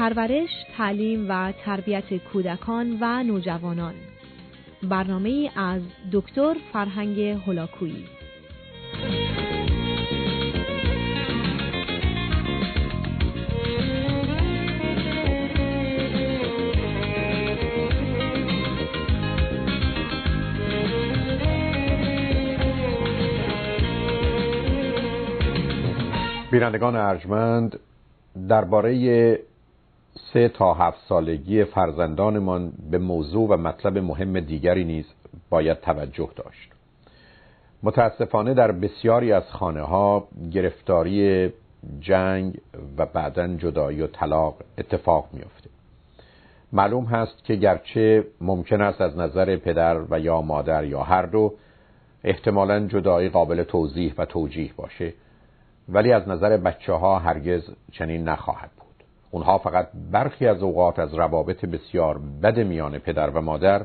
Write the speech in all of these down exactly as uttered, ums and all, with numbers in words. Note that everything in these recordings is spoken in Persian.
پرورش، تعلیم و تربیت کودکان و نوجوانان. برنامه‌ای از دکتر فرهنگ هولاکویی. بینندگان ارجمند، درباره سه تا هفت سالگی فرزندانمان به موضوع و مطلب مهم دیگری نیز باید توجه داشت. متاسفانه در بسیاری از خانه‌ها گرفتاری، جنگ و بعداً جدایی و طلاق اتفاق می‌افته. معلوم هست که گرچه ممکن است از نظر پدر و یا مادر یا هر دو احتمالاً جدایی قابل توضیح و توجیه باشه، ولی از نظر بچه ها هرگز چنین نخواهد بود. اونها فقط برخی از اوقات از روابط بسیار بد میان پدر و مادر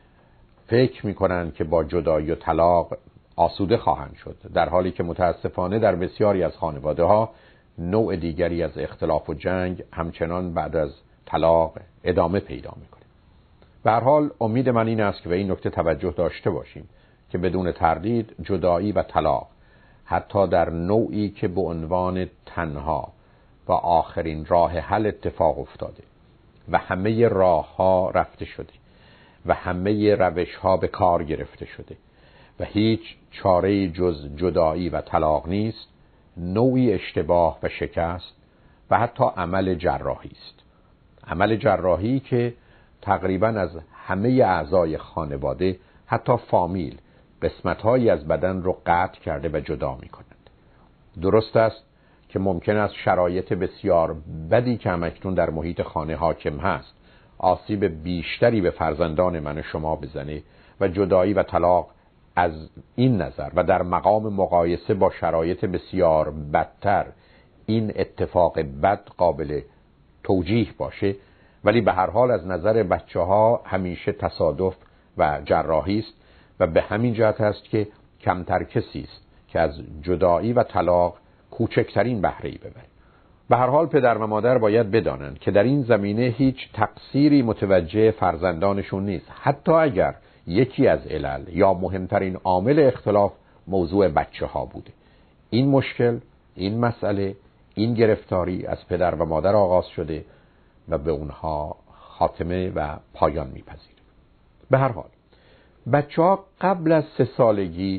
فکر میکنن که با جدایی و طلاق آسوده خواهند شد، در حالی که متاسفانه در بسیاری از خانواده ها نوع دیگری از اختلاف و جنگ همچنان بعد از طلاق ادامه پیدا میکنه. به هر حال امید من این است که به این نکته توجه داشته باشیم که بدون تردید جدایی و طلاق حتی در نوعی که به عنوان تنها و آخرین راه حل اتفاق افتاده و همه راه ها رفته شده و همه روش ها به کار گرفته شده و هیچ چاره جز جدایی و طلاق نیست، نوعی اشتباه و شکست و حتی عمل جراحی است. عمل جراحی که تقریبا از همه اعضای خانواده، حتی فامیل، قسمت‌هایی از بدن رو قطع کرده و جدا می‌کنند. درست است که ممکن است شرایط بسیار بدی که همکنون در محیط خانه حاکم هست آسیب بیشتری به فرزندان من و شما بزنه و جدایی و طلاق از این نظر و در مقام مقایسه با شرایط بسیار بدتر این اتفاق بد قابل توجیه باشه، ولی به هر حال از نظر بچه‌ها همیشه تصادف و جراحی است و به همین جهت است که کمتر کسی است که از جدایی و طلاق کوچکترین بهره‌ای ببره. به هر حال پدر و مادر باید بدانند که در این زمینه هیچ تقصیری متوجه فرزندانشون نیست، حتی اگر یکی از علل یا مهمترین عامل اختلاف موضوع بچه ها بوده. این مشکل، این مسئله، این گرفتاری از پدر و مادر آغاز شده و به اونها خاتمه و پایان میپذیره. به هر حال بچه ها قبل از سه سالگی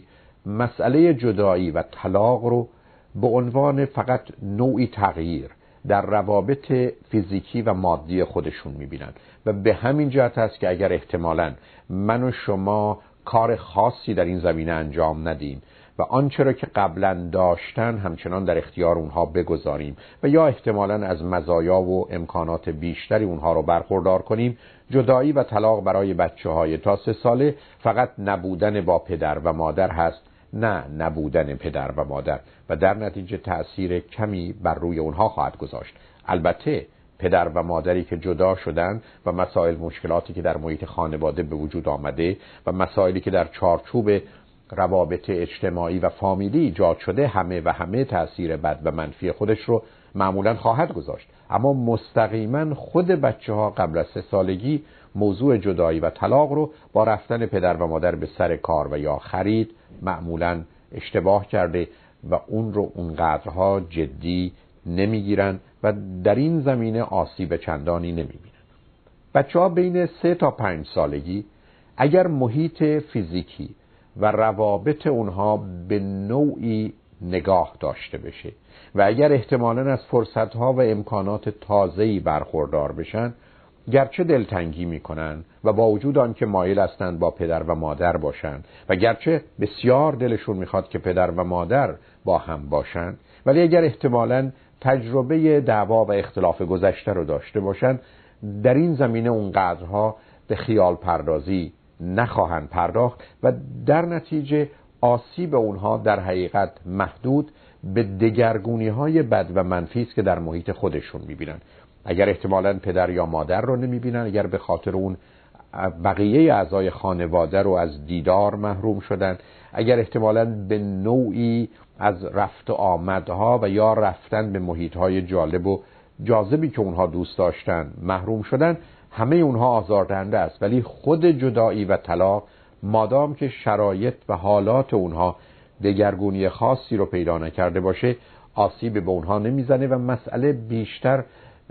مسئله جدایی و طلاق رو به عنوان فقط نوعی تغییر در روابط فیزیکی و مادی خودشون میبینن و به همین جهت است که اگر احتمالاً من و شما کار خاصی در این زمینه انجام ندیم و آنچه را که قبلا داشتن همچنان در اختیار اونها بگذاریم و یا احتمالاً از مزایا و امکانات بیشتری اونها رو برخوردار کنیم، جدایی و طلاق برای بچه های تا سه ساله فقط نبودن با پدر و مادر هست، نه نبودن پدر و مادر، و در نتیجه تأثیر کمی بر روی اونها خواهد گذاشت. البته پدر و مادری که جدا شدن و مسائل مشکلاتی که در محیط خانواده به وجود آمده و مسائلی که در چارچوب روابط اجتماعی و فامیلی ایجاد شده همه و همه تأثیر بد و منفی خودش رو معمولاً خواهد گذاشت، اما مستقیما خود بچه ها قبل از سه سالگی موضوع جدایی و طلاق رو با رفتن پدر و مادر به سر کار و یا خرید معمولاً اشتباه کرده و اون رو اونقدرها جدی نمیگیرن و در این زمینه آسیب چندانی نمیبینن. بچه ها بین سه تا پنج سالگی اگر محیط فیزیکی و روابط اونها به نوعی نگاه داشته بشه و اگر احتمالاً از فرصتها و امکانات تازه‌ای برخوردار بشن، گرچه دلتنگی میکنن و با وجود آن که مایل هستند با پدر و مادر باشن و گرچه بسیار دلشون میخواد که پدر و مادر با هم باشن، ولی اگر احتمالاً تجربه دعوا و اختلاف گذشته رو داشته باشن، در این زمینه اونقدرها به خیال پردازی نخواهند پرداخت و در نتیجه آسیب اونها در حقیقت محدود به دگرگونی‌های بد و منفی است که در محیط خودشون می‌بینن. اگر احتمالاً پدر یا مادر رو نمی‌بینن، اگر به خاطر اون بقیه اعضای خانواده رو از دیدار محروم شدن، اگر احتمالاً به نوعی از رفت و آمدها و یا رفتن به محیط‌های جالب و جاذبی که اونها دوست داشتن محروم شدن، همه اونها آزاردهنده است. ولی خود جدایی و طلاق مادام که شرایط و حالات اونها دگرگونی خاصی رو پیدا نکرده باشه، آسیب به اونها نمیزنه و مسئله بیشتر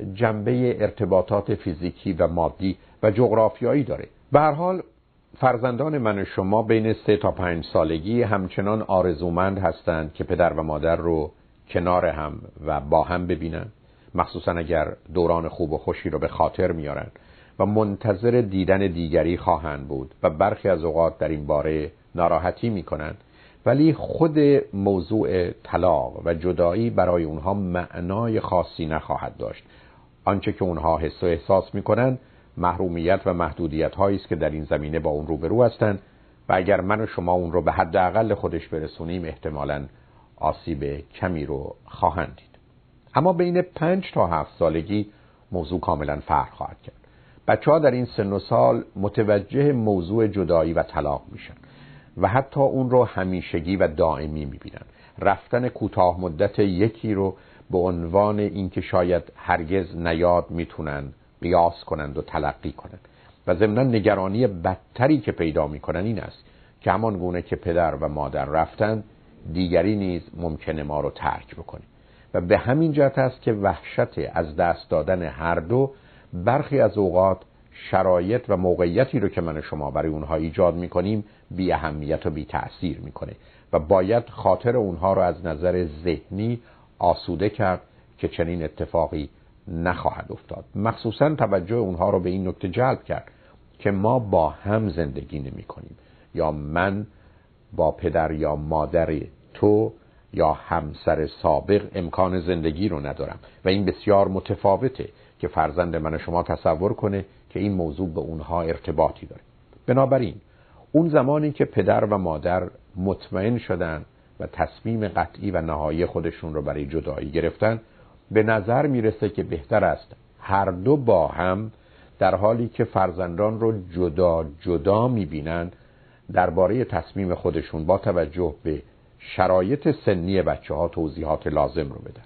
جنبه ارتباطات فیزیکی و مادی و جغرافیایی داره. به هر حال فرزندان من و شما بین سه تا پنج سالگی همچنان آرزومند هستند که پدر و مادر رو کنار هم و با هم ببینن، مخصوصا اگر دوران خوب و خوشی رو به خاطر میارن و منتظر دیدن دیگری خواهند بود و برخی از اوقات در این باره ناراحتی میکنن. ولی خود موضوع طلاق و جدایی برای اونها معنای خاصی نخواهد داشت. آنچه که اونها حس و احساس میکنن محرومیت و محدودیت هایی است که در این زمینه با اون روبرو هستند و اگر من و شما اون رو به حداقل خودش برسونیم احتمالاً آسیب کمی رو خواهند دید. اما بین پنج تا هفت سالگی موضوع کاملا فرق خواهد کرد. بچه‌ها در این سن و سال متوجه موضوع جدایی و طلاق میشن و حتی اون رو همیشگی و دائمی میبینن. رفتن کوتاه مدت یکی رو به عنوان اینکه شاید هرگز نیاد میتونن قیاس کنند و تلقی کنند و ضمناً نگرانی بدتری که پیدا میکنن این است که همان گونه که پدر و مادر رفتن دیگری نیز ممکنه ما رو ترک بکنه و به همین جهت است که وحشت از دست دادن هر دو برخی از اوقات شرایط و موقعیتی رو که من و شما برای اونها ایجاد میکنیم بی اهمیت و بی تأثیر میکنه و باید خاطر اونها رو از نظر ذهنی آسوده کرد که چنین اتفاقی نخواهد افتاد. مخصوصا توجه اونها رو به این نکته جلب کرد که ما با هم زندگی نمی کنیم، یا من با پدر یا مادر تو یا همسر سابق امکان زندگی رو ندارم و این بسیار متفاوته که فرزند من و شما تصور کنه که این موضوع به اونها ارتباطی داره. بنابراین اون زمانی که پدر و مادر مطمئن شدن و تصمیم قطعی و نهایی خودشون رو برای جدایی گرفتن، به نظر میرسه که بهتر است هر دو با هم در حالی که فرزندان رو جدا جدا میبینن درباره تصمیم خودشون با توجه به شرایط سنی بچه ها توضیحات لازم رو بدن.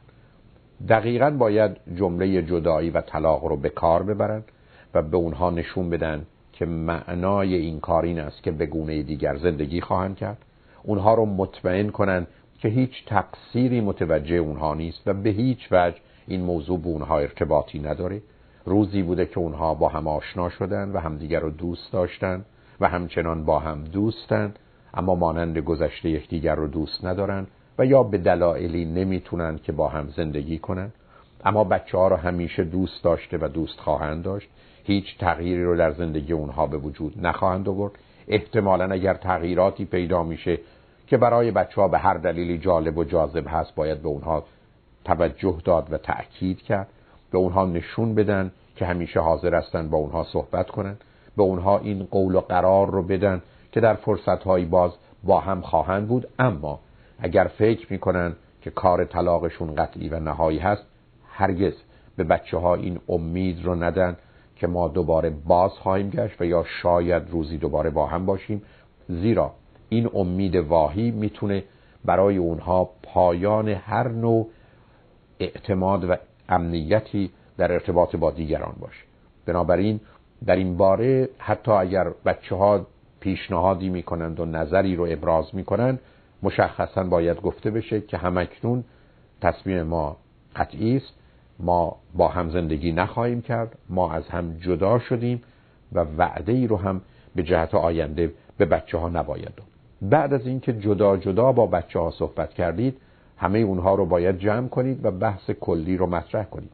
دقیقاً باید جمله جدایی و طلاق رو به کار ببرن و به اونها نشون بدن که معنای این کار این است که به گونه دیگر زندگی خواهند کرد. اونها رو مطمئن کنن که هیچ تقصیری متوجه اونها نیست و به هیچ وجه این موضوع به اونها ارتباطی نداره. روزی بوده که اونها با هم آشنا شدن و همدیگر رو دوست داشتن و همچنان با هم دوستن، اما مانند گذشته یکدیگر رو دوست ندارن و یا به دلایلی نمیتونن که با هم زندگی کنن. اما بچه ها رو همیشه دوست داشته و دوست خواهند داشت. هیچ تغییری رو در زندگی اونها به وجود نخواهند آورد. احتمالاً اگر تغییراتی پیدا میشه که برای بچه ها به هر دلیلی جالب و جاذب هست، باید به اونها توجه داد و تأکید کرد، به اونها نشون بدن که همیشه حاضر هستن با اونها صحبت کنن، به اونها این قول و قرار رو بدن که در فرصت‌های باز با هم خواهند بود. اما اگر فکر میکنن که کار طلاقشون قطعی و نهایی هست، هرگز به بچه ها این امید رو ندن که ما دوباره باز خواهیم گشت و یا شاید روزی دوباره با هم باشیم، زیرا این امید واهی میتونه برای اونها پایان هر نوع اعتماد و امنیتی در ارتباط با دیگران باشه. بنابراین در این باره حتی اگر بچه ها پیشنهادی میکنند و نظری رو ابراز میکنند، مشخصا باید گفته بشه که همکنون تصمیم ما قطعی است، ما با هم زندگی نخواهیم کرد، ما از هم جدا شدیم و وعده ای رو هم به جهت آینده به بچه ها نباید داد. بعد از اینکه جدا جدا با بچه ها صحبت کردید، همه اونها رو باید جمع کنید و بحث کلی رو مطرح کنید.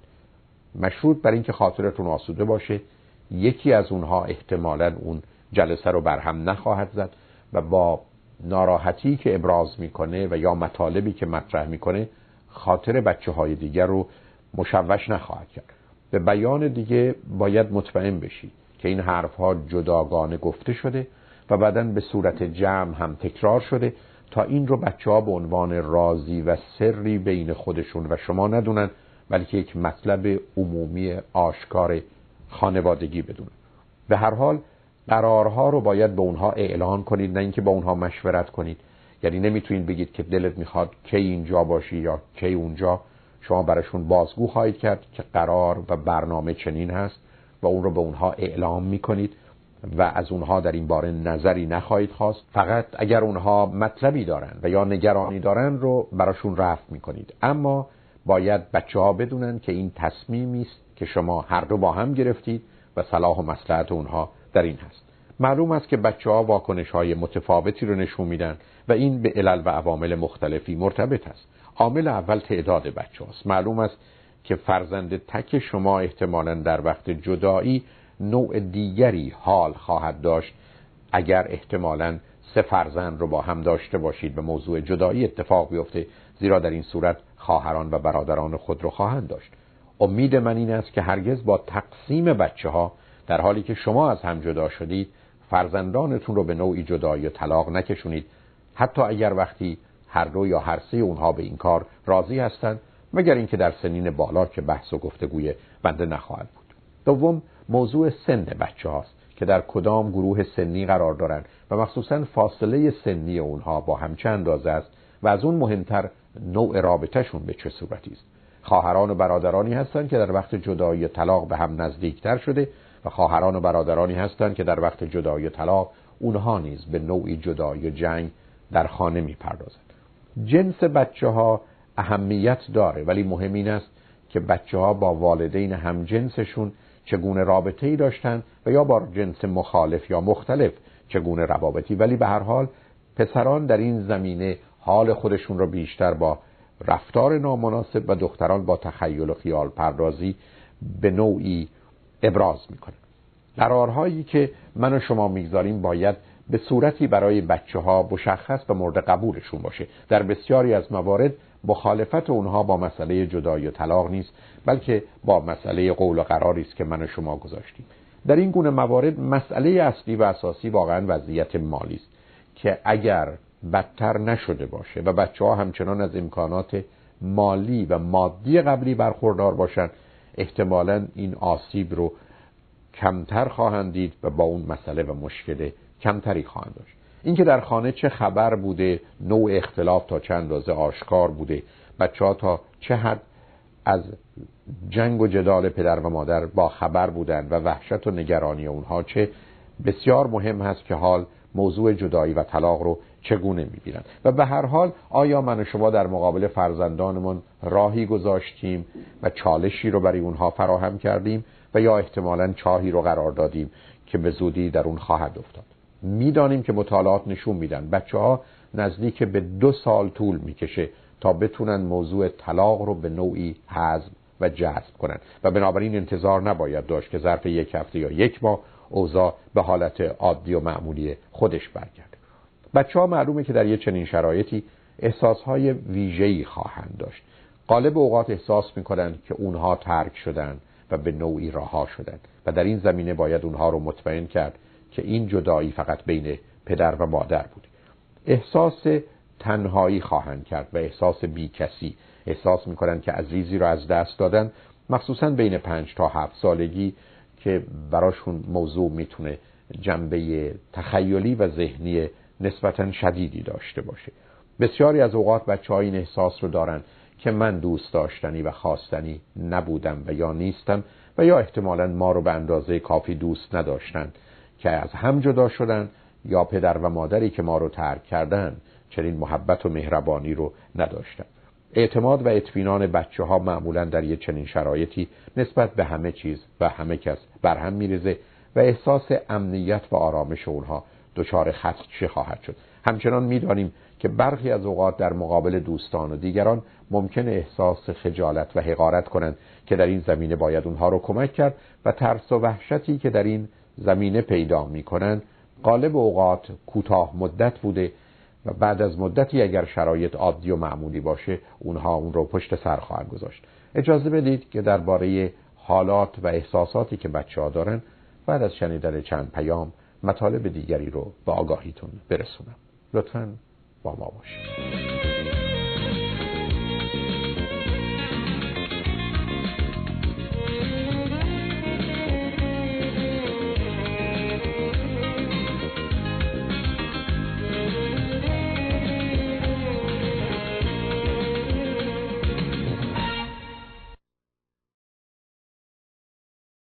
مشروط بر اینکه خاطرتون آسوده باشه، یکی از اونها احتمالاً اون جلسه رو برهم نخواهد زد و با ناراحتی که ابراز میکنه و یا مطالبی که مطرح میکنه خاطر بچه های دیگر رو مشوش نخواهد کرد. به بیان دیگه باید مطمئن بشی که این حرفها جداگانه گفته شده و بعداً به صورت جمع هم تکرار شده تا این رو بچه ها به عنوان رازی و سری بین خودشون و شما ندونن، بلکه یک مطلب عمومی آشکار خانوادگی بدونن. به هر حال قرارها رو باید به اونها اعلان کنید، نه اینکه با اونها مشورت کنید. یعنی نمیتونید بگید که دلت میخواد کی اینجا باشی یا کی اونجا. شما براشون بازگو خواهید کرد که قرار و برنامه چنین هست و اون رو به اونها اعلام میکنید و از اونها در این باره نظری نخواهید خواست. فقط اگر اونها مطلبی دارن و یا نگرانی دارن رو براشون رفع میکنید. اما باید بچه ها بدونن که این تصمیمی است که شما هر دو با هم گرفتید و صلاح و مصلحت اونها در این هست. معلوم است که بچه ها واکنش های متفاوتی رو نشون میدن و این به علل و عوامل مختلفی مرتبط است. عامل اول تعداد بچه هاست. معلوم است که فرزند تک شما احتمالاً در وقت جدایی نوع دیگری حال خواهد داشت اگر احتمالاً سه فرزند رو با هم داشته باشید به موضوع جدایی اتفاق بیفته، زیرا در این صورت خواهران و برادران خود رو خواهند داشت. امید من این است که هرگز با تقسیم بچه ها در حالی که شما از هم جدا شدید فرزندانتون رو به نوعی جدایی و طلاق نکشونید، حتی اگر وقتی هر دو یا هر سه اونها به این کار راضی هستند، مگر اینکه در سنین بالا که بحث و گفتگوی بنده نخواهد بود. دوم، موضوع سن بچه هاست که در کدام گروه سنی قرار دارند و مخصوصاً فاصله سنی اونها با هم چه اندازه است و از اون مهمتر نوع رابطهشون به چه صورتی است. خواهران و برادرانی هستند که در وقت جدایی و طلاق به هم نزدیکتر شده و خواهران و برادرانی هستند که در وقت جدایی و طلاق اونها نیز به نوعی جدایی و جنگ در خانه میپردازند. جنس بچه ها اهمیت داره، ولی مهم این است که بچه ها با والدین هم جنسشون چگونه رابطه‌ای داشتن و یا با جنس مخالف یا مختلف چگونه روابطی. ولی به هر حال پسران در این زمینه حال خودشون رو بیشتر با رفتار نامناسب و دختران با تخیل و خیال پردازی به نوعی ابراز میکنن. قرارهایی که من و شما میگذاریم باید به صورتی برای بچه ها مشخص و مورد قبولشون باشه. در بسیاری از موارد مخالفت اونها با مسئله جدایی و طلاق نیست، بلکه با مسئله قول و قراری است که من و شما گذاشتیم. در این گونه موارد مسئله اصلی و اساسی واقعا وضعیت مالی است که اگر بدتر نشده باشه و بچه ها همچنان از امکانات مالی و مادی قبلی برخوردار باشن، احتمالاً این آسیب رو کمتر خواهند دید و با اون مسئله و مشکل کمتری خواهند داشت. اینکه در خانه چه خبر بوده، نوع اختلاف تا چند اندازه آشکار بوده، بچه‌ها تا چه حد از جنگ و جدال پدر و مادر با خبر بودند و وحشت و نگرانی اونها چه، بسیار مهم هست که حال موضوع جدایی و طلاق رو چگونه می‌بینند. و به هر حال آیا من و شما در مقابل فرزندانمون راهی گذاشتیم و چالشی رو برای اونها فراهم کردیم و یا احتمالاً چاهی رو قرار دادیم که به زودی در اون خواهد افتاد؟ میدانیم که مطالعات نشون میدن بچه‌ها نزدیک به دو سال طول میکشه تا بتونن موضوع طلاق رو به نوعی هضم و جذب کنن و بنابراین انتظار نباید داشت که ظرف یک هفته یا یک ماه اوضاع به حالت عادی و معمولی خودش برگرده. بچه‌ها معلومه که در یه چنین شرایطی احساسهای ویژه‌ای خواهند داشت. غالب اوقات احساس میکنن که اونها ترک شدن و به نوعی رها شدن و در این زمینه باید اونها رو مطمئن کرد که این جدایی فقط بین پدر و مادر بود. احساس تنهایی خواهند کرد و احساس بی کسی. احساس میکنن که عزیزی رو از دست دادن، مخصوصا بین پنج تا هفت سالگی که براشون موضوع میتونه جنبه تخیلی و ذهنی نسبتا شدیدی داشته باشه. بسیاری از اوقات بچه‌ها این احساس رو دارن که من دوست داشتنی و خواستنی نبودم و یا نیستم و یا احتمالاً ما رو به اندازه کافی دوست نداشتن که از هم جدا شدن، یا پدر و مادری که ما رو ترک کردن چنین محبت و مهربانی رو نداشتن. اعتماد و اطمینان بچه ها معمولاً در یه چنین شرایطی نسبت به همه چیز و همه کس برهم میریزه و احساس امنیت و آرامش اونها دچار خدشه خواهد شد. همچنان میدانیم که برخی از اوقات در مقابل دوستان و دیگران ممکن احساس خجالت و حقارت کنند که در این زمینه باید اونها رو کمک کرد و ترس و وحشتی که در این زمینه پیدا میکنند غالب اوقات کوتاه مدت بوده و بعد از مدتی اگر شرایط عادی و معمولی باشه اونها اون رو پشت سر خواهند گذاشت. اجازه بدید که درباره حالات و احساساتی که بچه‌ها دارن بعد از شنیدن چند پیام مطالب دیگری رو به آگاهیتون برسونم. لطفاً با ما باشید.